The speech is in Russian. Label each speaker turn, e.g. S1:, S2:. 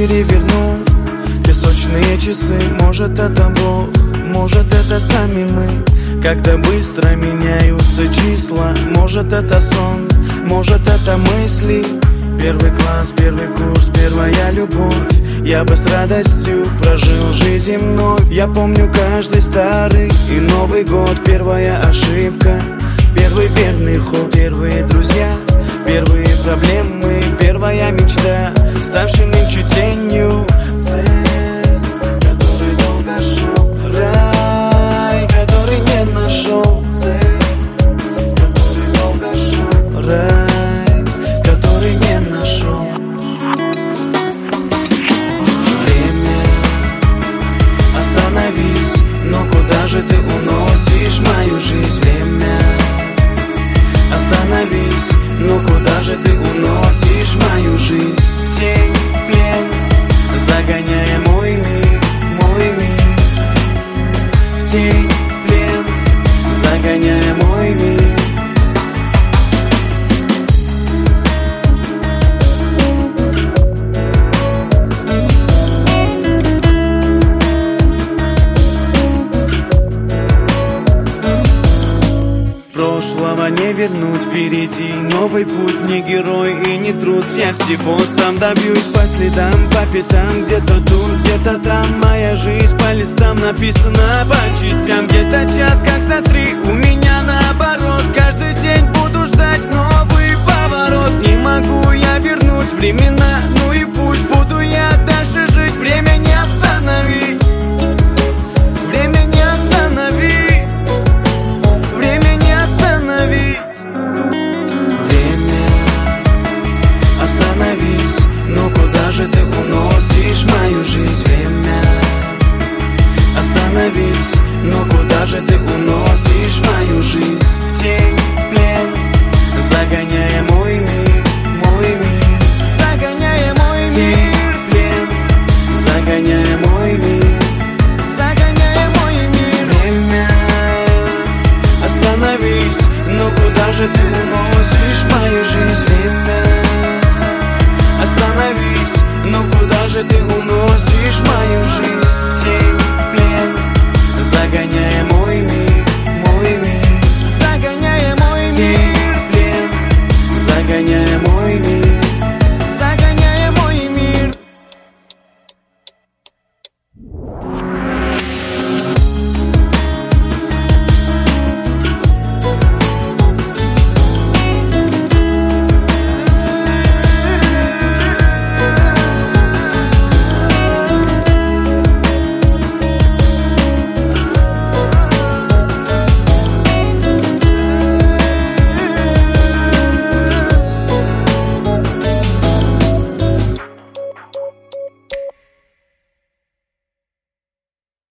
S1: переверну песочные часы. Может, это Бог, может, это сами мы. Когда быстро меняются числа. Может, это сон, может, это мысли. Первый класс, первый курс, первая любовь. Я бы с радостью прожил жизнь вновь. Я помню каждый старый и Новый год. Первая ошибка, первый верный ход. Первые друзья, первые проблемы. Первая мечта, ставшая нынче тенью. Цель, который долго шел. Рай, который не нашел. Цель, который долго шел. Рай, который не нашел. Остановись, но куда же ты уносишь мою жизнь? Время, остановись, но куда же ты уносишь мою жизнь? В тень, в плен, загоняя мой мир, мой мир. В тень, в плен, загоняя мой мир. Прошлого не вернуть, впереди новый путь. Не герой и не трус, я всего сам добьюсь. По следам, по пятам, где-то тут, где-то там. Моя жизнь по листам написана по частям. Где-то час, как за 3, у меня наоборот. Каждый день буду ждать новый поворот. Не могу я вернуть времена, ну и пусть буду я дальше жить. Время не остановить, время не остановить. Остановись, но куда же ты уносишь мою жизнь? Время, остановись, но куда же ты уносишь мою жизнь? В тень, в плен, загоняя мой мир, мой мир. Загоняя мой мир, в плен, загоняя мой мир, загоняя мой мир. Время, остановись, но куда же ты уносишь мою жизнь? Время,